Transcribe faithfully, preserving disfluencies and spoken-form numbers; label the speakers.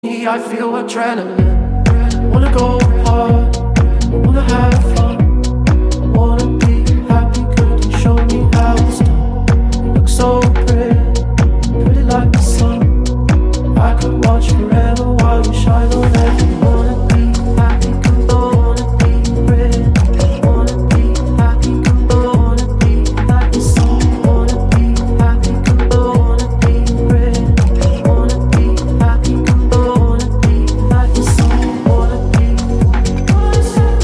Speaker 1: I feel adrenaline. Wanna go hard, wanna have fun.